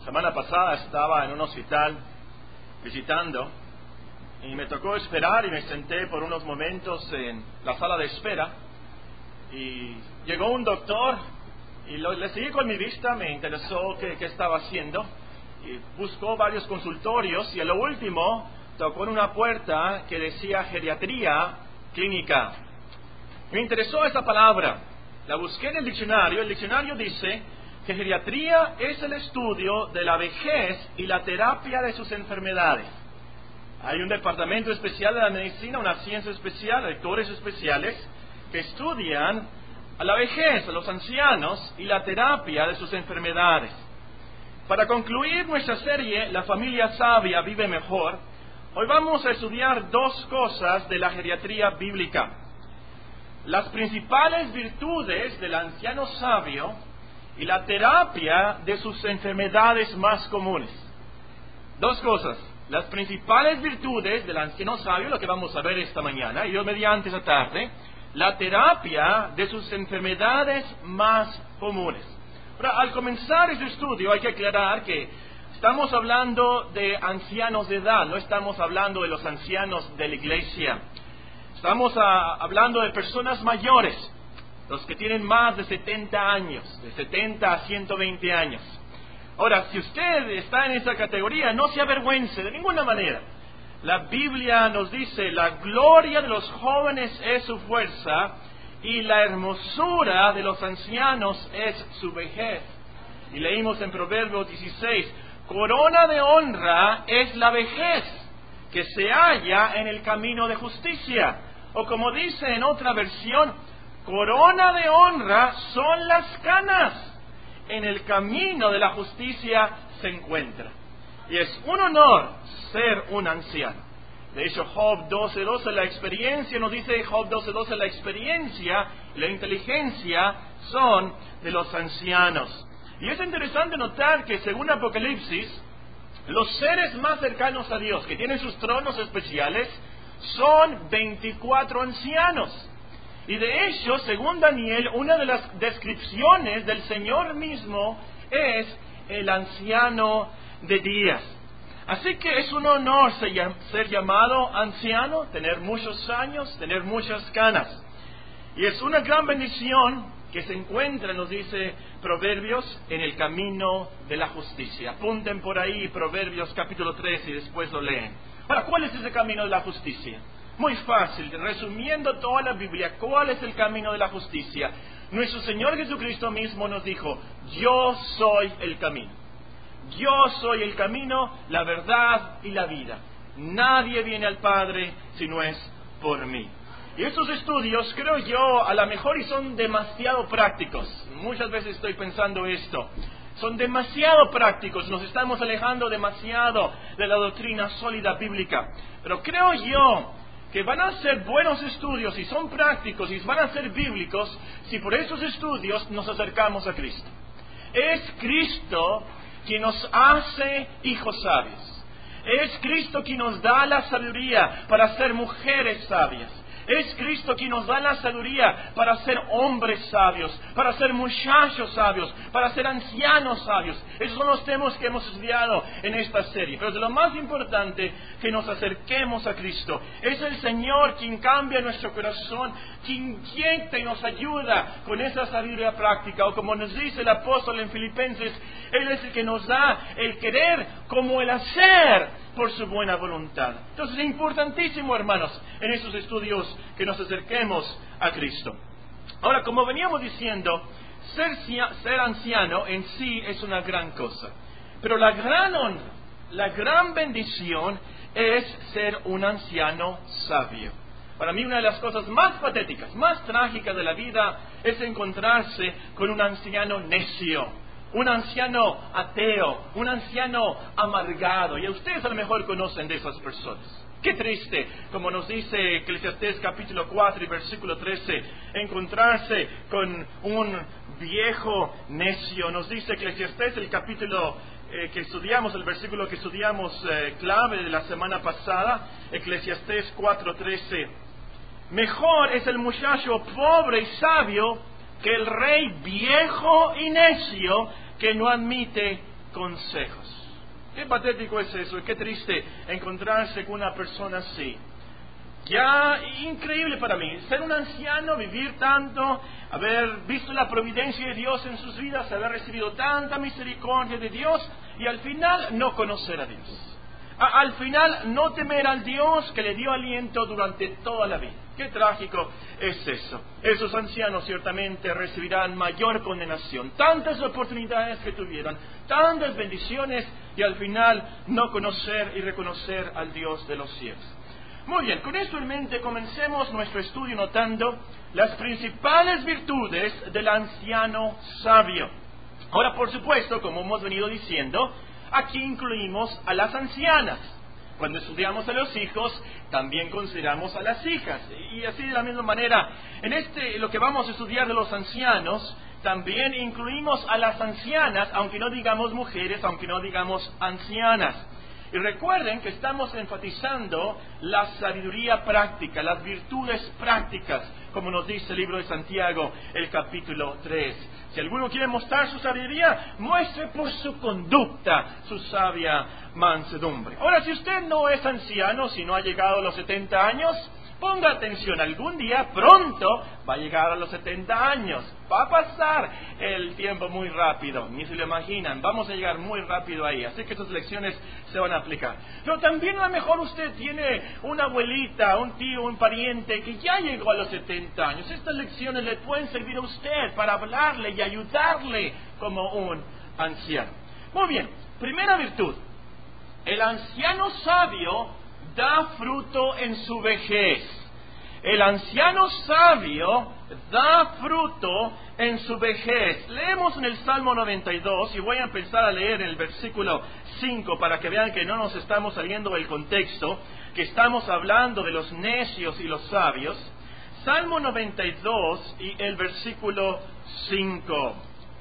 Semana pasada estaba en un hospital visitando y me tocó esperar y me senté por unos momentos en la sala de espera y llegó un doctor y le seguí con mi vista, me interesó qué estaba haciendo y buscó varios consultorios y a lo último tocó en una puerta que decía geriatría clínica. Me interesó esa palabra, la busqué en el diccionario dice que geriatría es el estudio de la vejez y la terapia de sus enfermedades. Hay un departamento especial de la medicina, una ciencia especial, doctores especiales que estudian a la vejez, a los ancianos y la terapia de sus enfermedades. Para concluir nuestra serie, La familia sabia vive mejor, hoy vamos a estudiar dos cosas de la geriatría bíblica. Las principales virtudes del anciano sabio y la terapia de sus enfermedades más comunes. Dos cosas. Las principales virtudes del anciano sabio, lo que vamos a ver esta mañana, y yo mediante esta tarde, la terapia de sus enfermedades más comunes. Ahora, al comenzar este estudio hay que aclarar que estamos hablando de ancianos de edad, no estamos hablando de los ancianos de la iglesia. Estamos hablando de personas mayores, los que tienen más de 70 años, de 70 a 120 años. Ahora, si usted está en esa categoría, no se avergüence de ninguna manera. La Biblia nos dice, la gloria de los jóvenes es su fuerza y la hermosura de los ancianos es su vejez. Y leímos en Proverbios 16, corona de honra es la vejez que se halla en el camino de justicia. O como dice en otra versión, corona de honra son las canas. En el camino de la justicia se encuentra. Y es un honor ser un anciano. De hecho, Job 12:12, la experiencia, nos dice Job 12:12, la experiencia y la inteligencia son de los ancianos. Y es interesante notar que según Apocalipsis, los seres más cercanos a Dios, que tienen sus tronos especiales, son 24 ancianos. Y de hecho, según Daniel, una de las descripciones del Señor mismo es el anciano de días. Así que es un honor ser llamado anciano, tener muchos años, tener muchas canas. Y es una gran bendición que se encuentra, nos dice Proverbios, en el camino de la justicia. Apunten por ahí Proverbios capítulo 3 y después lo leen. Ahora, ¿cuál es ese camino de la justicia? Muy fácil, resumiendo toda la Biblia, ¿cuál es el camino de la justicia? Nuestro Señor Jesucristo mismo nos dijo, yo soy el camino. Yo soy el camino, la verdad y la vida. Nadie viene al Padre si no es por mí. Y estos estudios, creo yo, a lo mejor y son demasiado prácticos. Muchas veces estoy pensando esto. Son demasiado prácticos, nos estamos alejando demasiado de la doctrina sólida bíblica. Pero creo yo que van a ser buenos estudios y son prácticos y van a ser bíblicos si por esos estudios nos acercamos a Cristo. Es Cristo quien nos hace hijos sabios. Es Cristo quien nos da la sabiduría para ser mujeres sabias. Es Cristo quien nos da la sabiduría para ser hombres sabios, para ser muchachos sabios, para ser ancianos sabios. Esos son los temas que hemos estudiado en esta serie. Pero de lo más importante, que nos acerquemos a Cristo. Es el Señor quien cambia nuestro corazón, quien inyecta y nos ayuda con esa sabiduría práctica. O como nos dice el apóstol en Filipenses, Él es el que nos da el querer como el hacer por su buena voluntad. Entonces es importantísimo, hermanos, en estos estudios que nos acerquemos a Cristo. Ahora, como veníamos diciendo, ser anciano en sí es una gran cosa. Pero la gran honra, la gran bendición es ser un anciano sabio. Para mí una de las cosas más patéticas, más trágicas de la vida es encontrarse con un anciano necio. Un anciano ateo, un anciano amargado. Y ustedes a lo mejor conocen de esas personas. Qué triste, como nos dice Eclesiastés capítulo 4 y versículo 13, encontrarse con un viejo necio. Nos dice Eclesiastés, el capítulo que estudiamos, el versículo que estudiamos clave de la semana pasada, Eclesiastés 4:13. Mejor es el muchacho pobre y sabio que el rey viejo y necio que no admite consejos. Qué patético es eso, y qué triste encontrarse con una persona así. Ya increíble para mí, ser un anciano, vivir tanto, haber visto la providencia de Dios en sus vidas, haber recibido tanta misericordia de Dios, y al final no conocer a Dios. Al final no temer al Dios que le dio aliento durante toda la vida. Qué trágico es eso. Esos ancianos ciertamente recibirán mayor condenación. Tantas oportunidades que tuvieron, tantas bendiciones, y al final no conocer y reconocer al Dios de los cielos. Muy bien, con esto en mente comencemos nuestro estudio notando las principales virtudes del anciano sabio. Ahora, por supuesto, como hemos venido diciendo, aquí incluimos a las ancianas. Cuando estudiamos a los hijos, también consideramos a las hijas. Y así de la misma manera, en lo que vamos a estudiar de los ancianos, también incluimos a las ancianas, aunque no digamos mujeres, aunque no digamos ancianas. Y recuerden que estamos enfatizando la sabiduría práctica, las virtudes prácticas, como nos dice el libro de Santiago, el capítulo 3. Si alguno quiere mostrar su sabiduría, muestre por su conducta su sabia mansedumbre. Ahora, si usted no es anciano, si no ha llegado a los 70 años, ponga atención, algún día pronto va a llegar a los 70 años. Va a pasar el tiempo muy rápido, ni se lo imaginan, vamos a llegar muy rápido ahí. Así que estas lecciones se van a aplicar. Pero también a lo mejor usted tiene una abuelita, un tío, un pariente que ya llegó a los 70 años. Estas lecciones le pueden servir a usted para hablarle y ayudarle como un anciano. Muy bien, primera virtud. El anciano sabio da fruto en su vejez. El anciano sabio da fruto en su vejez. Leemos en el Salmo 92, y voy a empezar a leer el versículo 5 para que vean que no nos estamos saliendo del contexto, que estamos hablando de los necios y los sabios. Salmo 92 y el versículo 5.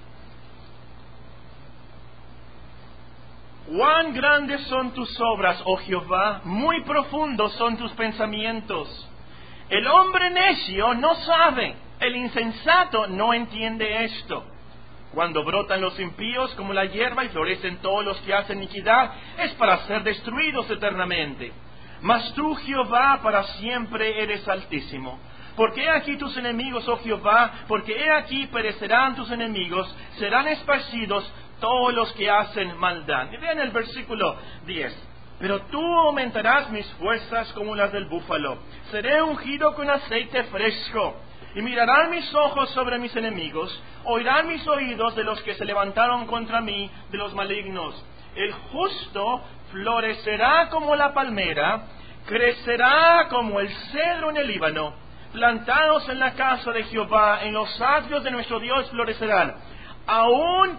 Cuán grandes son tus obras, oh Jehová, muy profundos son tus pensamientos. El hombre necio no sabe, el insensato no entiende esto. Cuando brotan los impíos como la hierba y florecen todos los que hacen iniquidad, es para ser destruidos eternamente. Mas tú, Jehová, para siempre eres altísimo. Porque he aquí tus enemigos, oh Jehová, porque he aquí perecerán tus enemigos, serán esparcidos todos los que hacen maldad. Y vean el versículo 10. Pero tú aumentarás mis fuerzas como las del búfalo. Seré ungido con aceite fresco. Y mirarán mis ojos sobre mis enemigos. Oirán mis oídos de los que se levantaron contra mí, de los malignos. El justo florecerá como la palmera, crecerá como el cedro en el Líbano. Plantados en la casa de Jehová, en los atrios de nuestro Dios florecerán. Aún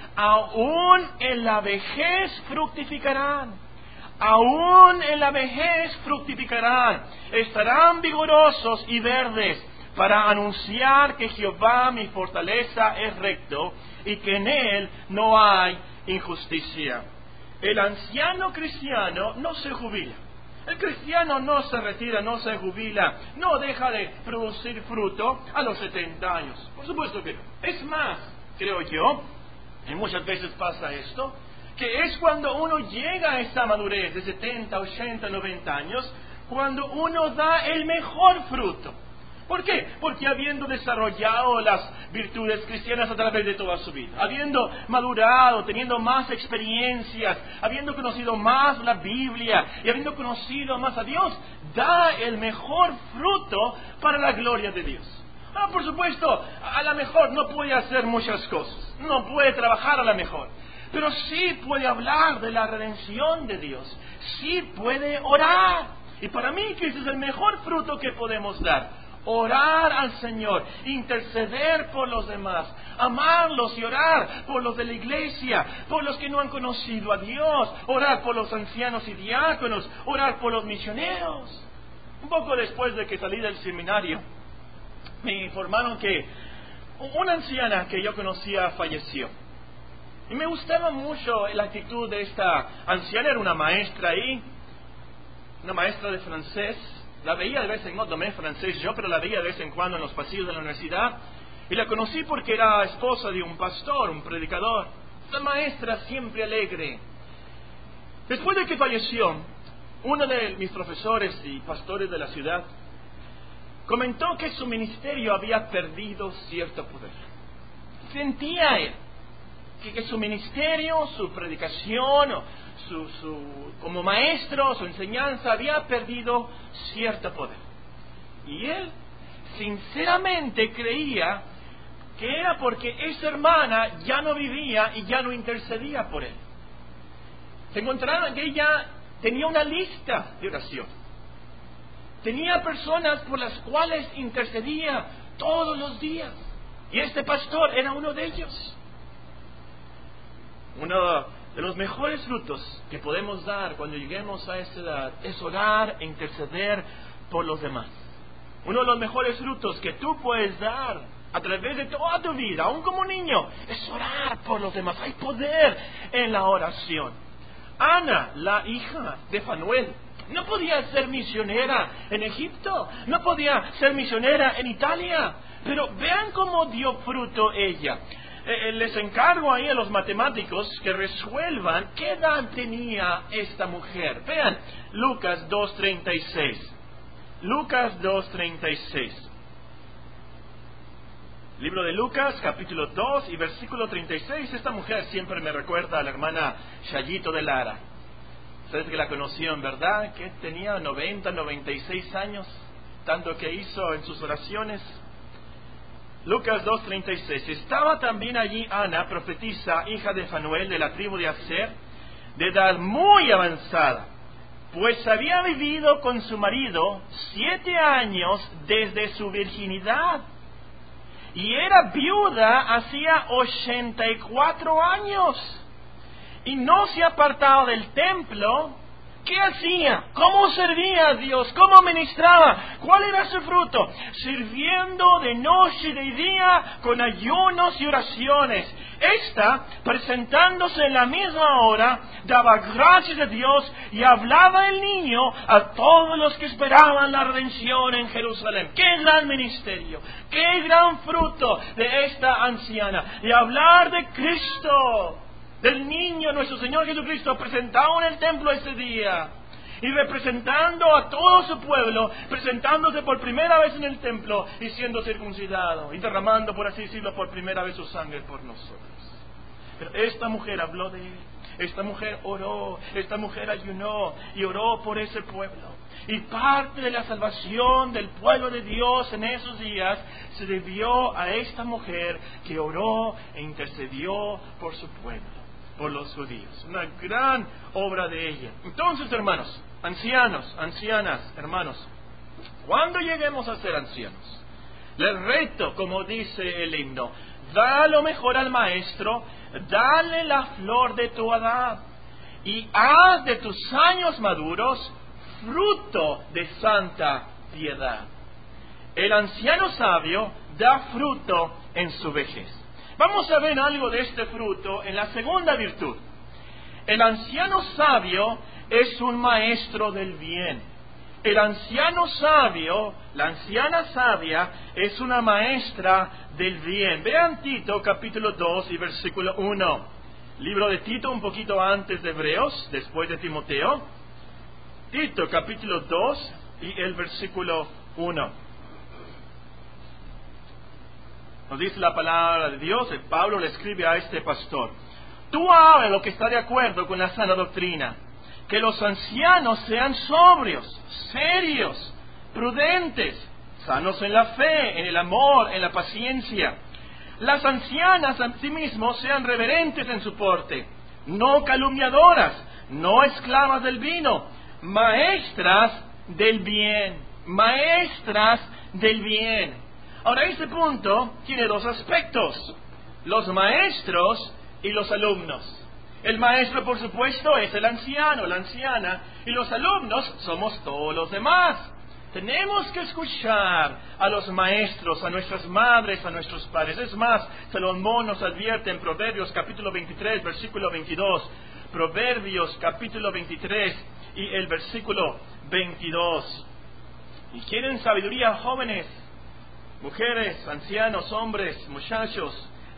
en la vejez fructificarán. Aún en la vejez fructificarán. Estarán vigorosos y verdes para anunciar que Jehová mi fortaleza es recto y que en él no hay injusticia. El anciano cristiano no se jubila. El cristiano no se retira, no se jubila, no deja de producir fruto a los 70 años. Por supuesto que no. Es más, creo yo, y muchas veces pasa esto, que es cuando uno llega a esta madurez de 70, 80, 90 años, cuando uno da el mejor fruto. ¿Por qué? Porque habiendo desarrollado las virtudes cristianas a través de toda su vida, habiendo madurado, teniendo más experiencias, habiendo conocido más la Biblia y habiendo conocido más a Dios, da el mejor fruto para la gloria de Dios. Por supuesto, a lo mejor no puede hacer muchas cosas, no puede trabajar a lo mejor, pero sí puede hablar de la redención de Dios, sí puede orar. Y para mí que ese es el mejor fruto que podemos dar. Orar al Señor, interceder por los demás, amarlos y orar por los de la iglesia, por los que no han conocido a Dios, orar por los ancianos y diáconos, orar por los misioneros. Un poco después de que salí del seminario, me informaron que una anciana que yo conocía falleció. Y me gustaba mucho la actitud de esta anciana. Era una maestra ahí, una maestra de francés. La veía de vez en cuando, tomé francés yo, pero la veía de vez en cuando en los pasillos de la universidad. Y la conocí porque era esposa de un pastor, un predicador. la maestra siempre alegre. Después de que falleció, uno de mis profesores y pastores de la ciudad comentó que su ministerio había perdido cierto poder. Sentía él que su ministerio, su predicación, o como maestro, su enseñanza había perdido cierto poder. Y él sinceramente creía que era porque esa hermana ya no vivía y ya no intercedía por él. Se encontraron que ella tenía una lista de oración. Tenía personas por las cuales intercedía todos los días. Y este pastor era uno de ellos. Uno de los mejores frutos que podemos dar cuando lleguemos a esa edad es orar e interceder por los demás. Uno de los mejores frutos que tú puedes dar a través de toda tu vida, aún como niño, es orar por los demás. Hay poder en la oración. Ana, la hija de Fanuel, no podía ser misionera en Egipto, no podía ser misionera en Italia, pero vean cómo dio fruto ella. Les encargo ahí a los matemáticos que resuelvan qué edad tenía esta mujer. Vean, Lucas 2:36. Lucas 2:36. Libro de Lucas, capítulo 2 y versículo 36. Esta mujer siempre me recuerda a la hermana Chayito de Lara. Ustedes que la conocieron, ¿verdad? Que tenía 96 años, tanto que hizo en sus oraciones. Lucas 2:36. Estaba también allí Ana, profetisa, hija de Fanuel, de la tribu de Aser, de edad muy avanzada, pues había vivido con su marido 7 años desde su virginidad, y era viuda hacía 84 años, y no se apartaba del templo. ¿Qué hacía? ¿Cómo servía a Dios? ¿Cómo ministraba? ¿Cuál era su fruto? Sirviendo de noche y de día con ayunos y oraciones. Esta, presentándose en la misma hora, daba gracias a Dios y hablaba el niño a todos los que esperaban la redención en Jerusalén. ¡Qué gran ministerio! ¡Qué gran fruto de esta anciana! Y hablar de Cristo, del niño, nuestro Señor Jesucristo, presentado en el templo ese día, y representando a todo su pueblo, presentándose por primera vez en el templo y siendo circuncidado, y derramando, por así decirlo, por primera vez su sangre por nosotros. Pero esta mujer habló de él, esta mujer oró, esta mujer ayunó y oró por ese pueblo. Y parte de la salvación del pueblo de Dios en esos días se debió a esta mujer que oró e intercedió por su pueblo, por los judíos. Una gran obra de ella. Entonces, hermanos, ancianos, ancianas, hermanos, cuando lleguemos a ser ancianos, les reto, como dice el himno, da lo mejor al maestro, dale la flor de tu edad, y haz de tus años maduros fruto de santa piedad. El anciano sabio da fruto en su vejez. Vamos a ver algo de este fruto en la segunda virtud. El anciano sabio es un maestro del bien. El anciano sabio, la anciana sabia, es una maestra del bien. Vean Tito capítulo 2 y versículo 1. Libro de Tito un poquito antes de Hebreos, después de Timoteo. Tito capítulo 2 y el versículo 1. Nos dice la palabra de Dios, Pablo le escribe a este pastor: tú habla lo que está de acuerdo con la sana doctrina, que los ancianos sean sobrios, serios, prudentes, sanos en la fe, en el amor, en la paciencia. Las ancianas asimismo sean reverentes en su porte, no calumniadoras, no esclavas del vino, maestras del bien, maestras del bien. Ahora, este punto tiene dos aspectos: los maestros y los alumnos. El maestro, por supuesto, es el anciano, la anciana, y los alumnos somos todos los demás. Tenemos que escuchar a los maestros, a nuestras madres, a nuestros padres. Es más, Salomón nos advierte en Proverbios capítulo 23, versículo 22. Proverbios capítulo 23 y el versículo 22. ¿Y quieren sabiduría, jóvenes? Mujeres, ancianos, hombres, muchachos,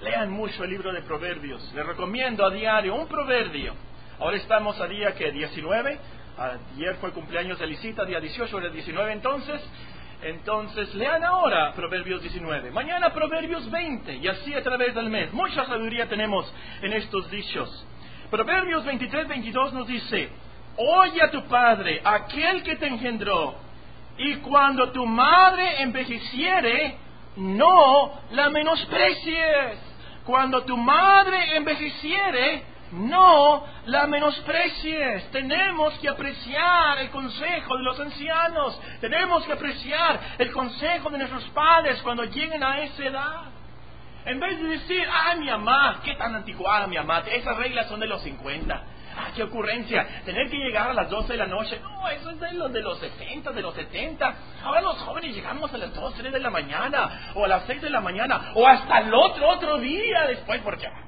lean mucho el libro de Proverbios. Les recomiendo a diario un proverbio. Ahora estamos a día, ¿qué? 19. Ayer fue cumpleaños de Lisita, día 18, ahora es 19 Entonces, lean ahora Proverbios 19. Mañana Proverbios 20. Y así a través del mes. Mucha sabiduría tenemos en estos dichos. Proverbios 23-22 nos dice: oye a tu padre, aquel que te engendró, y cuando tu madre envejeciere, no la menosprecies. Cuando tu madre envejeciere, no la menosprecies. Tenemos que apreciar el consejo de los ancianos. Tenemos que apreciar el consejo de nuestros padres cuando lleguen a esa edad. En vez de decir, mi mamá, qué tan anticuada mi mamá, esas reglas son de los 50. Qué ocurrencia, tener que llegar a las 12 de la noche. No, eso es de los 60, de los 70. Ahora los jóvenes llegamos a las 2, 3 de la mañana, o a las 6 de la mañana, o hasta el otro día después, porque... No.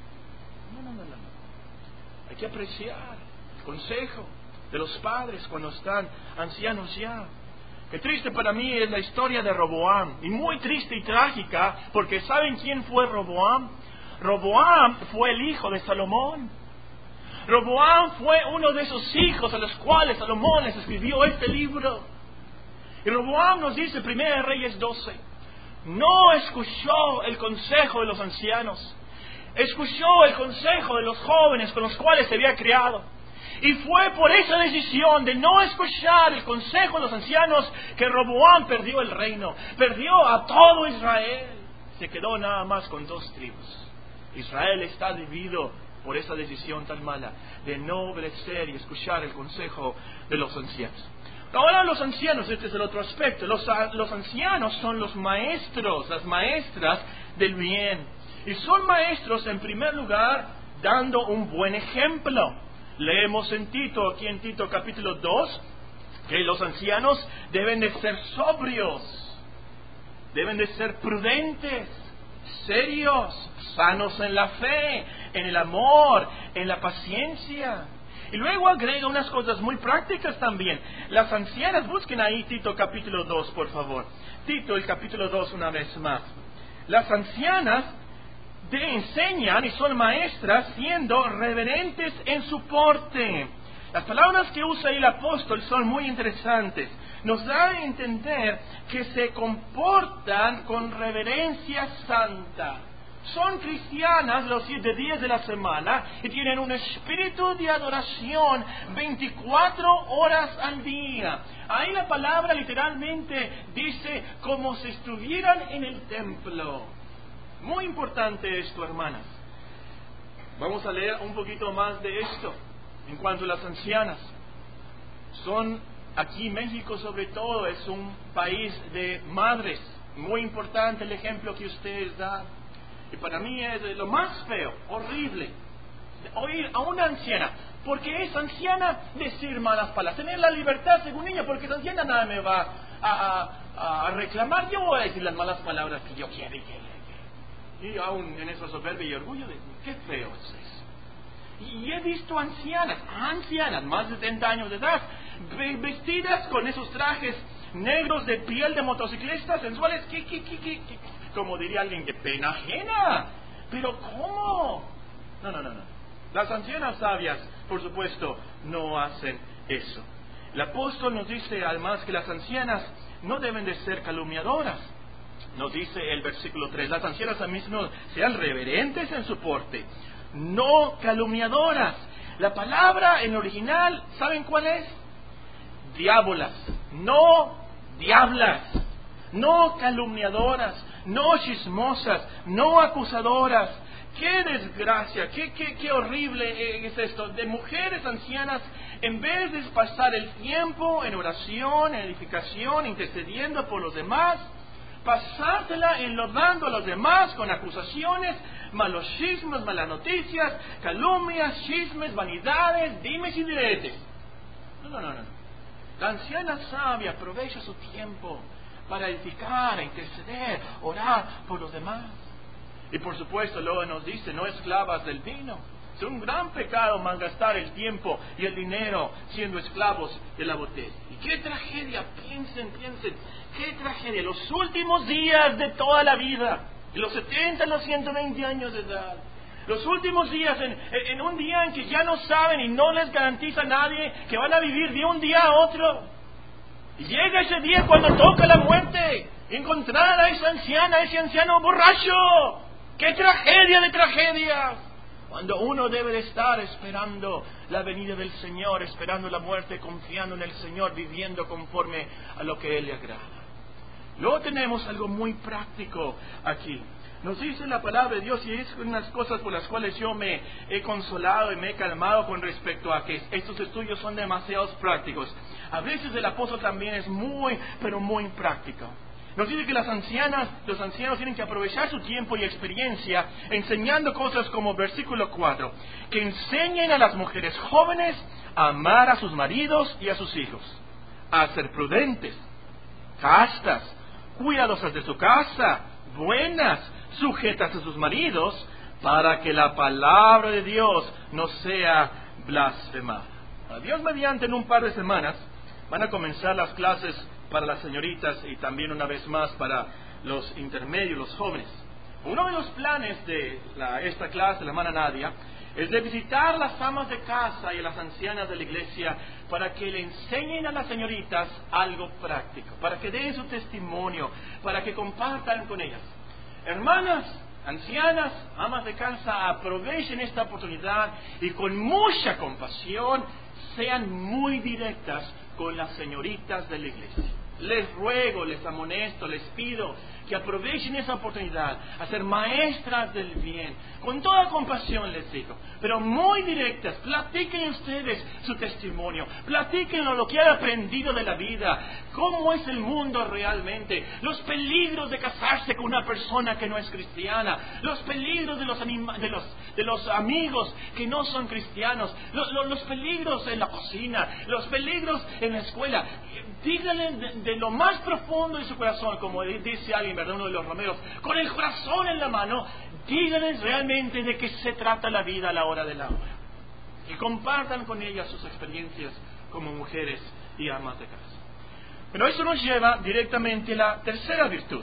Hay que apreciar el consejo de los padres cuando están ancianos ya. Qué triste para mí es la historia de Roboam, y muy triste y trágica, porque ¿saben quién fue Roboam? Roboam fue el hijo de Salomón. Roboam fue uno de esos hijos a los cuales Salomón les escribió este libro. Y Roboam nos dice, 1 Reyes 12, no escuchó el consejo de los ancianos, escuchó el consejo de los jóvenes con los cuales se había criado. Y fue por esa decisión de no escuchar el consejo de los ancianos que Roboam perdió el reino, perdió a todo Israel. Se quedó nada más con 2 tribus. Israel está dividido por esa decisión tan mala de no obedecer y escuchar el consejo de los ancianos. Ahora los ancianos, este es el otro aspecto. Los ancianos son los maestros, las maestras del bien. Y son maestros en primer lugar dando un buen ejemplo. Leemos en Tito, aquí en Tito capítulo 2, que los ancianos deben de ser sobrios, deben de ser prudentes, serios, sanos en la fe, en el amor, en la paciencia. Y luego agrega unas cosas muy prácticas también. Las ancianas, busquen ahí Tito capítulo 2, por favor. Tito, el capítulo 2 una vez más. Las ancianas enseñan y son maestras siendo reverentes en su porte. Las palabras que usa ahí el apóstol son muy interesantes. Nos da a entender que se comportan con reverencia santa. Son cristianas los 7 días de la semana y tienen un espíritu de adoración 24 horas al día. Ahí la palabra literalmente dice como si estuvieran en el templo. Muy importante esto, hermanas. Vamos a leer un poquito más de esto en cuanto a las ancianas. Aquí México sobre todo es un país de madres. Muy importante el ejemplo que ustedes dan. Y para mí es lo más feo, horrible, oír a una anciana, porque es anciana, decir malas palabras, tener la libertad según ella, porque esa anciana nada me va a reclamar, yo voy a decir las malas palabras que yo quiera y aún en esa soberbia y orgullo de qué feo es eso. Y he visto ancianas, más de 70 años de edad, vestidas con esos trajes negros de piel de motociclistas sensuales, como diría alguien, que pena ajena. Pero ¿cómo? No. Las ancianas sabias, por supuesto, no hacen eso. El apóstol nos dice además que las ancianas no deben de ser calumniadoras. Nos dice el versículo 3, las ancianas mismo sean reverentes en su porte, no calumniadoras. La palabra en original, ¿saben cuál es? Diábolas, no diablas, no calumniadoras, no chismosas, no acusadoras. ¡Qué desgracia! ¡Qué horrible es esto! De mujeres ancianas, en vez de pasar el tiempo en oración, en edificación, intercediendo por los demás, pasársela enlodando a los demás con acusaciones, malos chismes, malas noticias, calumnias, chismes, vanidades, dimes y diretes. No. La anciana sabia aprovecha su tiempo para edificar, interceder, orar por los demás. Y por supuesto luego nos dice, no esclavas del vino. Es un gran pecado malgastar el tiempo y el dinero siendo esclavos de la botella. Y qué tragedia, piensen, qué tragedia, los últimos días de toda la vida. de los 70 a los 120 años de edad. Los últimos días, en un día en que ya no saben y no les garantiza a nadie que van a vivir de un día a otro. Y llega ese día cuando toca la muerte, encontrar a esa anciana, a ese anciano borracho. ¡Qué tragedia de tragedias! Cuando uno debe de estar esperando la venida del Señor, esperando la muerte, confiando en el Señor, viviendo conforme a lo que Él le agrada. Luego tenemos algo muy práctico aquí. Nos dice la palabra de Dios, y es unas cosas por las cuales yo me he consolado y me he calmado con respecto a que estos estudios son demasiados prácticos. A veces el apóstol también es muy, pero muy práctico. Nos dice que los ancianos tienen que aprovechar su tiempo y experiencia enseñando cosas como versículo 4, que enseñen a las mujeres jóvenes a amar a sus maridos y a sus hijos, a ser prudentes, castas, cuidadosas de su casa, buenas, sujetas a sus maridos, para que la palabra de Dios no sea blasfemada. A Dios mediante, en un par de semanas van a comenzar las clases para las señoritas y también una vez más para los intermedios, los jóvenes. Uno de los planes de esta clase, la hermana Nadia, es de visitar las amas de casa y a las ancianas de la iglesia para que le enseñen a las señoritas algo práctico, para que den su testimonio, para que compartan con ellas. Hermanas, ancianas, amas de casa, aprovechen esta oportunidad y con mucha compasión sean muy directas con las señoritas de la iglesia. Les ruego, les amonesto, les pido que aprovechen esa oportunidad a ser maestras del bien. Con toda compasión les digo, pero muy directas. Platiquen ustedes su testimonio, platiquen lo que han aprendido de la vida, cómo es el mundo realmente, los peligros de casarse con una persona que no es cristiana, los peligros de los amigos que no son cristianos, los peligros en la cocina, los peligros en la escuela. Díganle de lo más profundo de su corazón, como dice alguien, ¿verdad? Uno de los romeros, con el corazón en la mano, díganles realmente de qué se trata la vida a la hora de la hora. Y compartan con ellas sus experiencias como mujeres y amas de casa. Pero eso nos lleva directamente a la tercera virtud.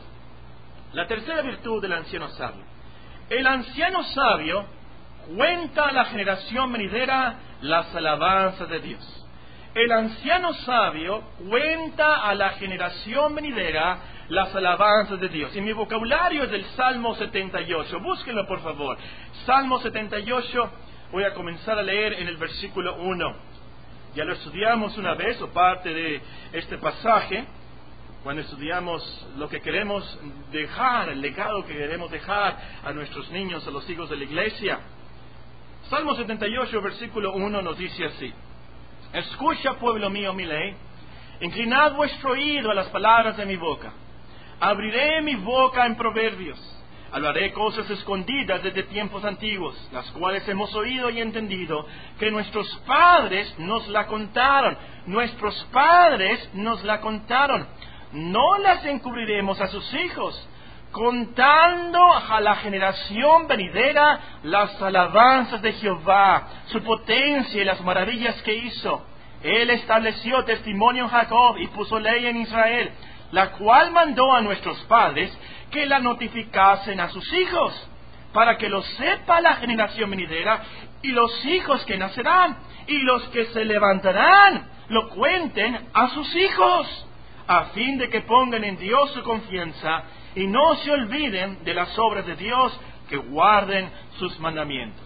La tercera virtud del anciano sabio. El anciano sabio cuenta a la generación venidera las alabanzas de Dios. El anciano sabio cuenta a la generación venidera las alabanzas de Dios. Y mi vocabulario es del Salmo 78. Búsquenlo, por favor. Salmo 78, voy a comenzar a leer en el versículo 1. Ya lo estudiamos una vez, o parte de este pasaje, cuando estudiamos lo que queremos dejar, el legado que queremos dejar a nuestros niños, a los hijos de la iglesia. Salmo 78, versículo 1 nos dice así: Escucha, pueblo mío, mi ley, inclinad vuestro oído a las palabras de mi boca. Abriré mi boca en proverbios, hablaré cosas escondidas desde tiempos antiguos, las cuales hemos oído y entendido, que nuestros padres nos la contaron. Nuestros padres nos la contaron. No las encubriremos a sus hijos, contando a la generación venidera las alabanzas de Jehová, su potencia y las maravillas que hizo. Él estableció testimonio en Jacob y puso ley en Israel, la cual mandó a nuestros padres que la notificasen a sus hijos, para que lo sepa la generación venidera y los hijos que nacerán, y los que se levantarán lo cuenten a sus hijos, a fin de que pongan en Dios su confianza y no se olviden de las obras de Dios, que guarden sus mandamientos.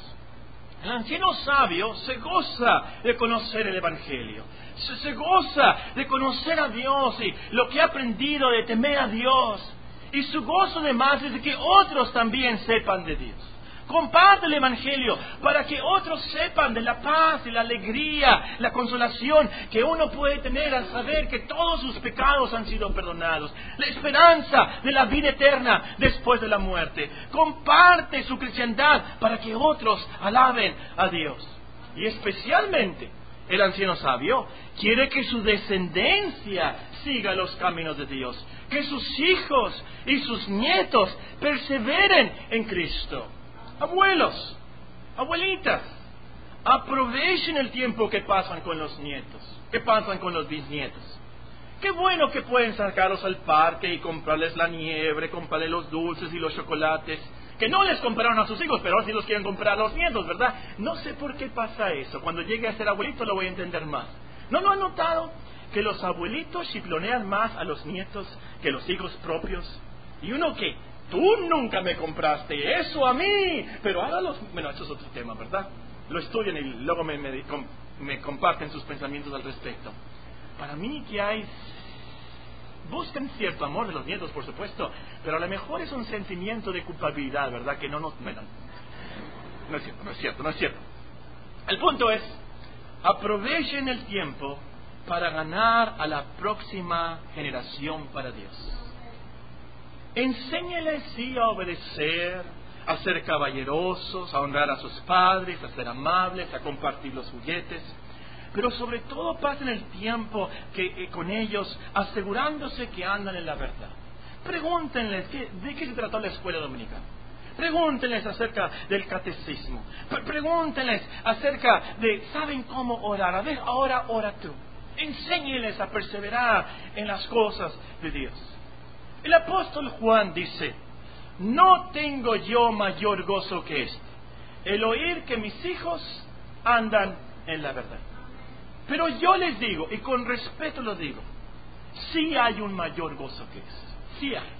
El anciano sabio se goza de conocer el Evangelio, se goza de conocer a Dios y lo que ha aprendido de temer a Dios. Y su gozo además es de que otros también sepan de Dios. Comparte el Evangelio para que otros sepan de la paz y la alegría, la consolación que uno puede tener al saber que todos sus pecados han sido perdonados, la esperanza de la vida eterna después de la muerte. Comparte su cristiandad para que otros alaben a Dios. Y especialmente el anciano sabio quiere que su descendencia siga los caminos de Dios, que sus hijos y sus nietos perseveren en Cristo. Abuelos, abuelitas, aprovechen el tiempo que pasan con los nietos, que pasan con los bisnietos. Qué bueno que pueden sacarlos al parque y comprarles la nieve, comprarles los dulces y los chocolates, que no les compraron a sus hijos, pero ahora sí los quieren comprar a los nietos, ¿verdad? No sé por qué pasa eso. Cuando llegue a ser abuelito lo voy a entender más. ¿No lo han notado? Que los abuelitos chiplonean más a los nietos que los hijos propios. ¿Y uno qué? Tú nunca me compraste eso a mí. Pero ahora Bueno, eso es otro tema, ¿verdad? Lo estudian y luego me comparten sus pensamientos al respecto. Para mí que buscan cierto amor de los nietos, por supuesto, pero a lo mejor es un sentimiento de culpabilidad, ¿verdad? Que no es cierto. El punto es, aprovechen el tiempo para ganar a la próxima generación para Dios. Enséñeles sí a obedecer, a ser caballerosos, a honrar a sus padres, a ser amables, a compartir los juguetes. Pero sobre todo pasen el tiempo con ellos asegurándose que andan en la verdad. Pregúntenles de qué se trató la escuela dominical. Pregúntenles acerca del catecismo. Pregúntenles acerca de, ¿saben cómo orar? A ver, ahora ora tú. Enséñeles a perseverar en las cosas de Dios. El apóstol Juan dice, no tengo yo mayor gozo que este, el oír que mis hijos andan en la verdad. Pero yo les digo, y con respeto lo digo, sí hay un mayor gozo que ese. Sí hay.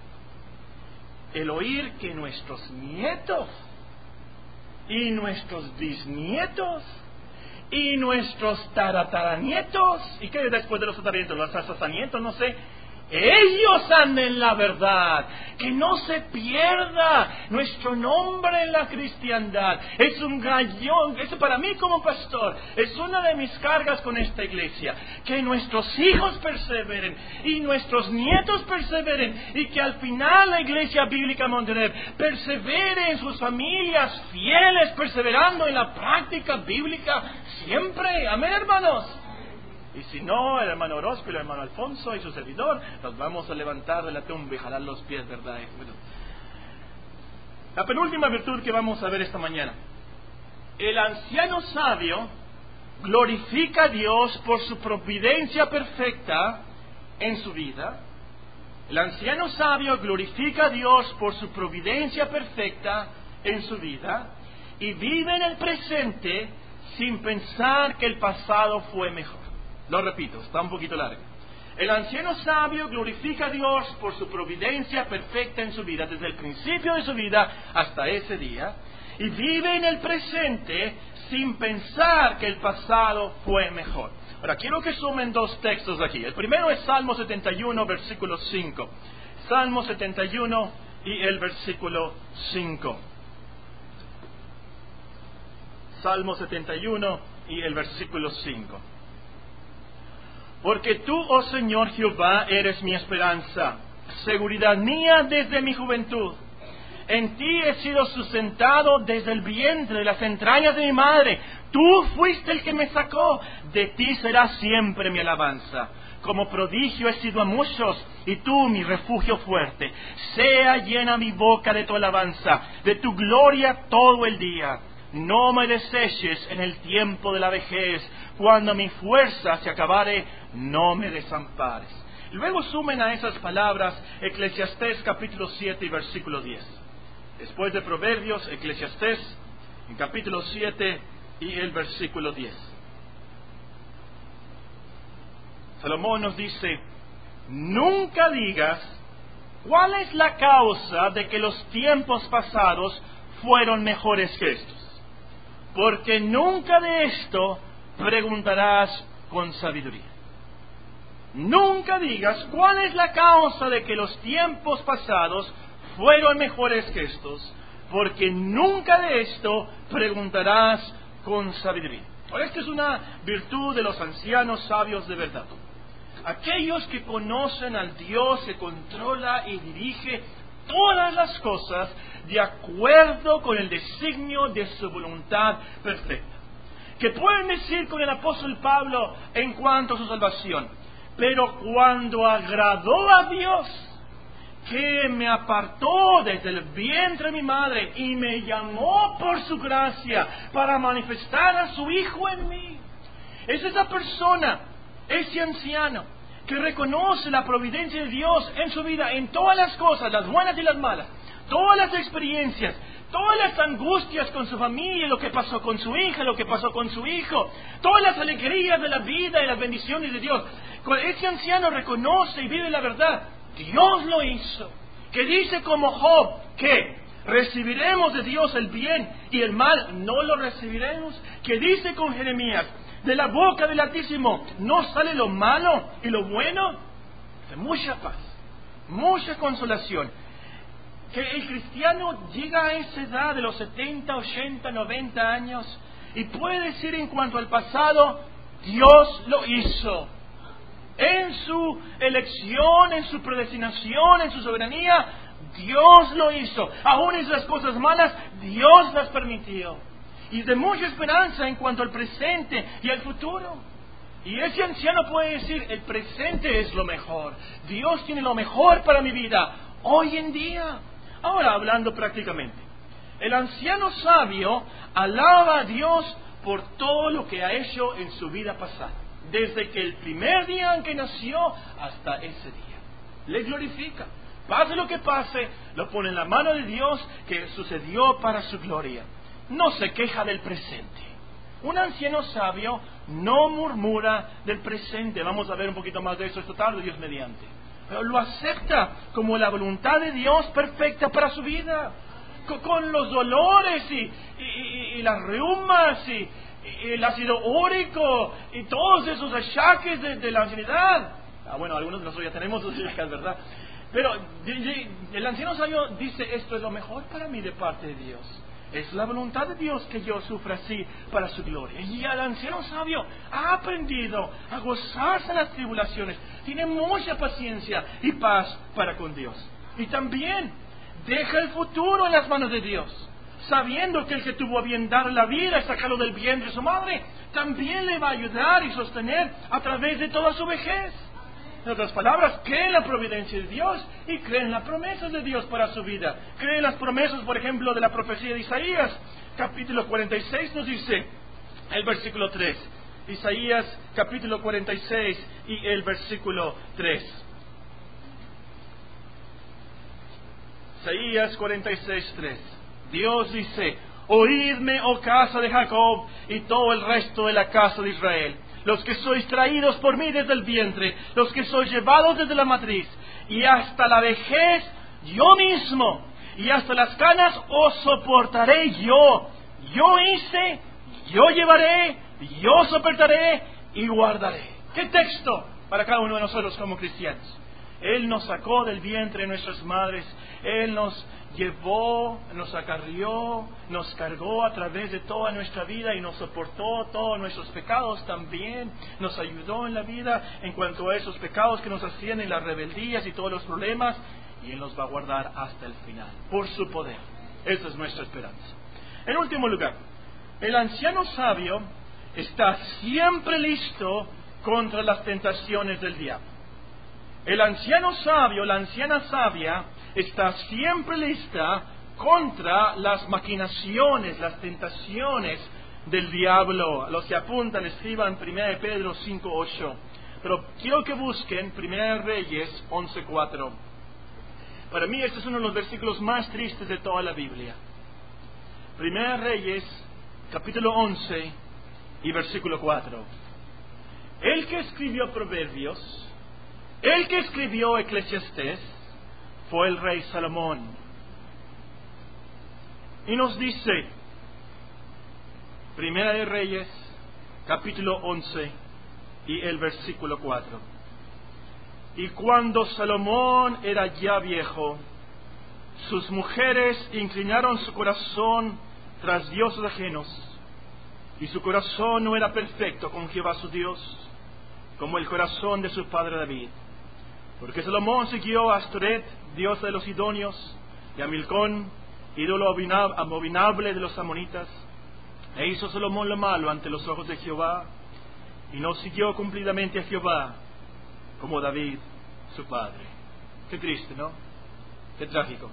El oír que nuestros nietos y nuestros bisnietos y nuestros tarataranietos, ¿y qué después de los tataranietos? Los tasanietos, no sé. Ellos anden en la verdad, que no se pierda nuestro nombre en la cristiandad. Es un gallón, eso para mí como pastor, es una de mis cargas con esta iglesia, que nuestros hijos perseveren y nuestros nietos perseveren, y que al final la iglesia bíblica Montener persevere en sus familias fieles, perseverando en la práctica bíblica siempre. Amén, hermanos. Y si no, el hermano Orozco y el hermano Alfonso y su servidor, nos vamos a levantar de la tumba y jalar los pies, ¿verdad? Bueno, la penúltima virtud que vamos a ver esta mañana. El anciano sabio glorifica a Dios por su providencia perfecta en su vida. El anciano sabio glorifica a Dios por su providencia perfecta en su vida y vive en el presente sin pensar que el pasado fue mejor. Lo repito, está un poquito largo. El anciano sabio glorifica a Dios por su providencia perfecta en su vida, desde el principio de su vida hasta ese día, y vive en el presente sin pensar que el pasado fue mejor. Ahora, quiero que sumen dos textos aquí. El primero es Salmo 71, versículo 5. Salmo 71 y el versículo 5. Salmo 71 y el versículo 5. Porque tú, oh Señor Jehová, eres mi esperanza, seguridad mía desde mi juventud. En ti he sido sustentado desde el vientre, de las entrañas de mi madre. Tú fuiste el que me sacó, de ti será siempre mi alabanza. Como prodigio he sido a muchos, y tú mi refugio fuerte. Sea llena mi boca de tu alabanza, de tu gloria todo el día. No me deseches en el tiempo de la vejez, cuando mi fuerza se acabare, no me desampares. Luego sumen a esas palabras Eclesiastés capítulo 7 y versículo 10. Después de Proverbios, Eclesiastés en capítulo 7 y el versículo 10. Salomón nos dice, nunca digas cuál es la causa de que los tiempos pasados fueron mejores que estos, porque nunca de esto preguntarás con sabiduría. Nunca digas cuál es la causa de que los tiempos pasados fueron mejores que estos, porque nunca de esto preguntarás con sabiduría. Ahora, esta es una virtud de los ancianos sabios de verdad. Aquellos que conocen al Dios que controla y dirige todas las cosas de acuerdo con el designio de su voluntad perfecta. Que pueden decir con el apóstol Pablo en cuanto a su salvación, pero cuando agradó a Dios, que me apartó desde el vientre de mi madre y me llamó por su gracia para manifestar a su Hijo en mí. Es esa persona, ese anciano, que reconoce la providencia de Dios en su vida, en todas las cosas, las buenas y las malas, todas las experiencias, todas las angustias con su familia, lo que pasó con su hija, lo que pasó con su hijo, todas las alegrías de la vida y las bendiciones de Dios. Ese anciano reconoce y vive la verdad. Dios lo hizo. Que dice como Job que recibiremos de Dios el bien y el mal no lo recibiremos. Que dice con Jeremías, de la boca del Altísimo no sale lo malo y lo bueno. De mucha paz, mucha consolación. Que el cristiano llega a esa edad de los 70, 80, 90 años y puede decir en cuanto al pasado, Dios lo hizo. En su elección, en su predestinación, en su soberanía, Dios lo hizo. Aún esas cosas malas, Dios las permitió. Y de mucha esperanza en cuanto al presente y al futuro. Y ese anciano puede decir, el presente es lo mejor. Dios tiene lo mejor para mi vida hoy en día. Ahora, hablando prácticamente, el anciano sabio alaba a Dios por todo lo que ha hecho en su vida pasada. Desde que el primer día en que nació hasta ese día. Le glorifica. Pase lo que pase, lo pone en la mano de Dios que sucedió para su gloria. No se queja del presente. Un anciano sabio no murmura del presente. Vamos a ver un poquito más de eso esta tarde, Dios mediante. Pero lo acepta como la voluntad de Dios perfecta para su vida. Con los dolores y las reumas y el ácido úrico y todos esos achaques de la ancianidad. Bueno, algunos de nosotros ya tenemos esos achaques, ¿verdad? Pero el anciano sabio dice, esto es lo mejor para mí de parte de Dios. Es la voluntad de Dios que yo sufra así para su gloria. Y el anciano sabio ha aprendido a gozarse en las tribulaciones. Tiene mucha paciencia y paz para con Dios. Y también deja el futuro en las manos de Dios, sabiendo que el que tuvo a bien dar la vida y sacarlo del vientre de su madre, también le va a ayudar y sostener a través de toda su vejez. En otras palabras, cree en la providencia de Dios y cree en las promesas de Dios para su vida. Cree en las promesas, por ejemplo, de la profecía de Isaías, capítulo 46 nos dice, el versículo 3. Isaías, capítulo 46 y el versículo 3. Isaías 46, 3. Dios dice, oídme, oh casa de Jacob, y todo el resto de la casa de Israel, los que sois traídos por mí desde el vientre, los que sois llevados desde la matriz, y hasta la vejez yo mismo, y hasta las canas os soportaré yo. Yo hice, yo llevaré, yo soportaré y guardaré. ¿Qué texto para cada uno de nosotros como cristianos? Él nos sacó del vientre de nuestras madres, Él nos llevó, nos acarrió, nos cargó a través de toda nuestra vida y nos soportó todos nuestros pecados también, nos ayudó en la vida en cuanto a esos pecados que nos hacían en las rebeldías y todos los problemas, y Él nos va a guardar hasta el final, por su poder. Esa es nuestra esperanza. En último lugar, el anciano sabio está siempre listo contra las tentaciones del diablo. El anciano sabio, la anciana sabia, está siempre lista contra las maquinaciones, las tentaciones del diablo. Los que apuntan, escriban 1 Pedro 5:8. Pero quiero que busquen 1 Reyes 11:4. Para mí este es uno de los versículos más tristes de toda la Biblia. 1 Reyes, capítulo 11 y versículo 4. El que escribió Proverbios, el que escribió Eclesiastés, fue el rey Salomón. Y nos dice, Primera de Reyes, capítulo 11 y el versículo 4. Y cuando Salomón era ya viejo, sus mujeres inclinaron su corazón tras dioses ajenos, y su corazón no era perfecto con Jehová su Dios, como el corazón de su padre David. Porque Salomón siguió a Astoret, diosa de los sidonios, y a Milcón, ídolo abominable de los amonitas. E hizo Salomón lo malo ante los ojos de Jehová, y no siguió cumplidamente a Jehová, como David, su padre. Qué triste, ¿no? Qué trágico.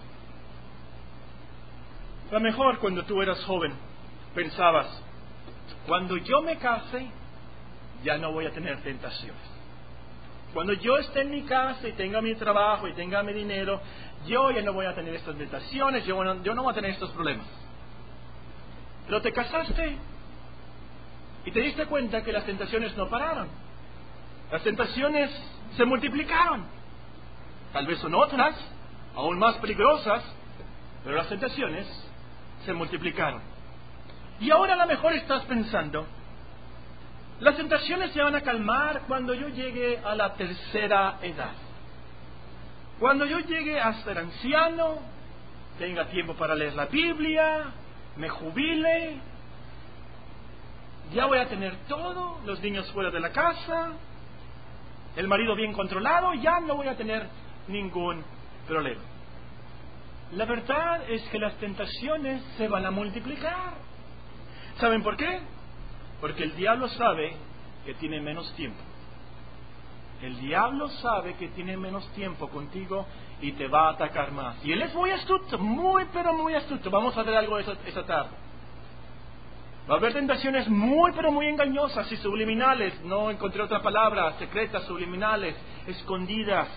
A lo mejor cuando tú eras joven, pensabas, cuando yo me case, ya no voy a tener tentaciones. Cuando yo esté en mi casa y tenga mi trabajo y tenga mi dinero, yo ya no voy a tener estas tentaciones, yo no voy a tener estos problemas. Pero te casaste y te diste cuenta que las tentaciones no pararon. Las tentaciones se multiplicaron. Tal vez son otras, aún más peligrosas, pero las tentaciones se multiplicaron. Y ahora a lo mejor estás pensando, las tentaciones se van a calmar cuando yo llegue a la tercera edad. Cuando yo llegue a ser anciano, tenga tiempo para leer la Biblia, me jubile, ya voy a tener todo, los niños fuera de la casa, el marido bien controlado, ya no voy a tener ningún problema. La verdad es que las tentaciones se van a multiplicar. ¿Saben por qué? Porque el diablo sabe que tiene menos tiempo. El diablo sabe que tiene menos tiempo contigo y te va a atacar más. Y él es muy astuto, pero muy astuto. Vamos a ver algo esa tarde. Va a haber tentaciones pero muy engañosas y subliminales. No encontré otra palabra, secretas, subliminales, escondidas.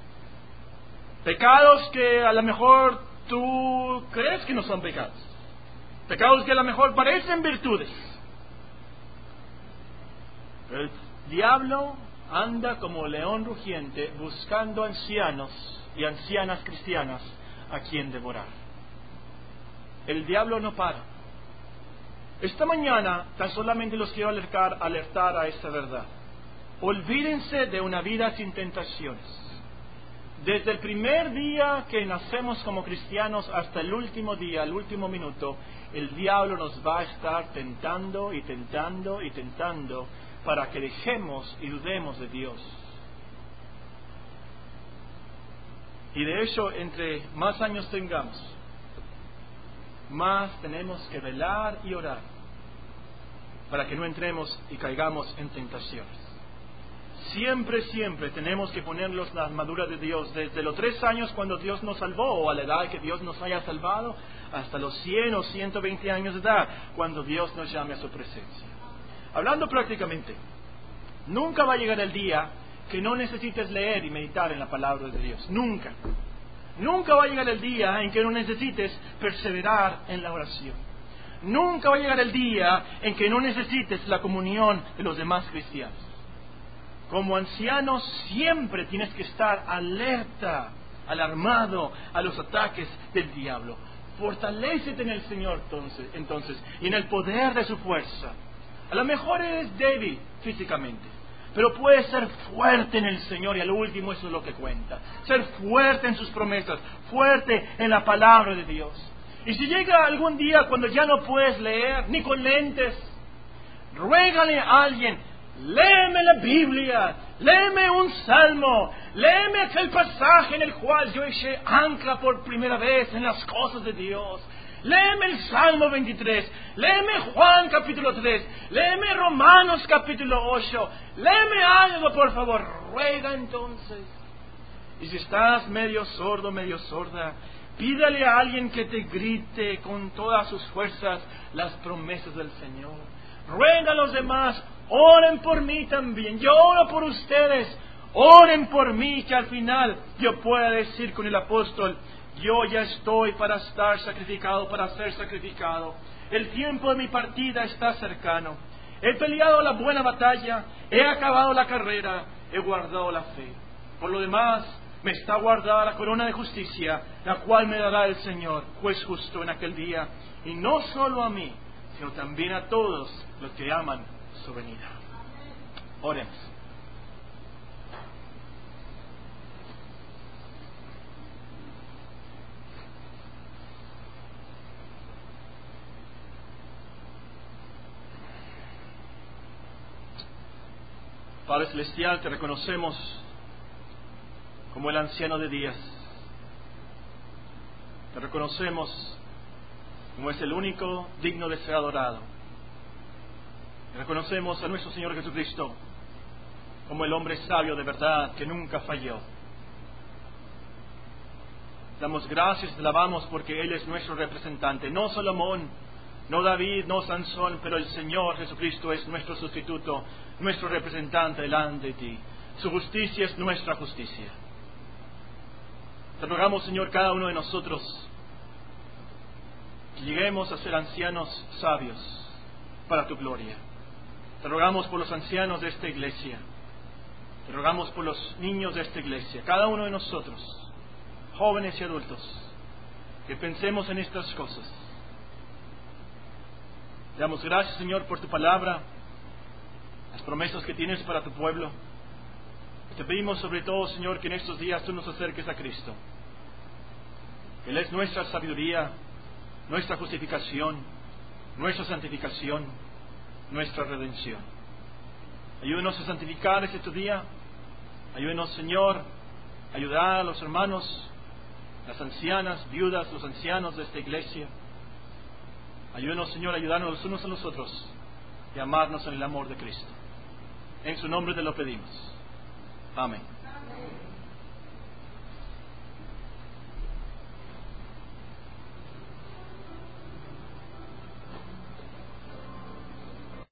Pecados que a lo mejor tú crees que no son pecados. Pecados que a lo mejor parecen virtudes. Pero el diablo anda como león rugiente buscando ancianos y ancianas cristianas a quien devorar. El diablo no para. Esta mañana tan solamente los quiero alertar a esta verdad. Olvídense de una vida sin tentaciones. Desde el primer día que nacemos como cristianos hasta el último día, el último minuto, el diablo nos va a estar tentando y tentando y tentando para que dejemos y dudemos de Dios. Y de hecho, entre más años tengamos, más tenemos que velar y orar para que no entremos y caigamos en tentaciones. Siempre tenemos que ponernos la armadura de Dios, desde los 3 años cuando Dios nos salvó, o a la edad que Dios nos haya salvado, hasta los 100 o 120 años de edad, cuando Dios nos llame a su presencia. Hablando prácticamente, nunca va a llegar el día que no necesites leer y meditar en la palabra de Dios. Nunca. Nunca va a llegar el día en que no necesites perseverar en la oración. Nunca va a llegar el día en que no necesites la comunión de los demás cristianos. Como anciano siempre tienes que estar alerta, alarmado a los ataques del diablo. Fortalécete en el Señor entonces y en el poder de su fuerza. A lo mejor eres débil físicamente, pero puedes ser fuerte en el Señor, y al último eso es lo que cuenta. Ser fuerte en sus promesas, fuerte en la palabra de Dios. Y si llega algún día cuando ya no puedes leer, ni con lentes, ruégale a alguien: léeme la Biblia, léeme un salmo, léeme aquel pasaje en el cual yo eché ancla por primera vez en las cosas de Dios. Léeme el Salmo 23, léeme Juan capítulo 3, léeme Romanos capítulo 8, léeme algo, por favor. Ruega entonces. Y si estás medio sordo, medio sorda, pídale a alguien que te grite con todas sus fuerzas las promesas del Señor. Ruega a los demás: oren por mí también, yo oro por ustedes, oren por mí, que al final yo pueda decir con el apóstol: yo ya estoy para estar sacrificado, para ser sacrificado. El tiempo de mi partida está cercano. He peleado la buena batalla, he acabado la carrera, he guardado la fe. Por lo demás, me está guardada la corona de justicia, la cual me dará el Señor, juez justo, en aquel día. Y no solo a mí, sino también a todos los que aman su venida. Oremos. Padre Celestial, te reconocemos como el anciano de días. Te reconocemos como es el único digno de ser adorado. Te reconocemos a nuestro Señor Jesucristo como el hombre sabio de verdad que nunca falló. Damos gracias, te alabamos porque Él es nuestro representante, no Salomón, No David, no Sansón, pero el Señor Jesucristo es nuestro sustituto, nuestro representante delante de ti. Su justicia es nuestra justicia. Te rogamos, Señor, cada uno de nosotros, que lleguemos a ser ancianos sabios para tu gloria. Te rogamos por los ancianos de esta iglesia. Te rogamos por los niños de esta iglesia, cada uno de nosotros, jóvenes y adultos, que pensemos en estas cosas. Te damos gracias, Señor, por tu palabra, las promesas que tienes para tu pueblo. Te pedimos sobre todo, Señor, que en estos días tú nos acerques a Cristo. Él es nuestra sabiduría, nuestra justificación, nuestra santificación, nuestra redención. Ayúdenos a santificar este tu día. Ayúdenos, Señor, a ayudar a los hermanos, las ancianas, viudas, los ancianos de esta iglesia. Ayúdenos, Señor, a ayudarnos los unos a los otros y amarnos en el amor de Cristo. En su nombre te lo pedimos. Amén.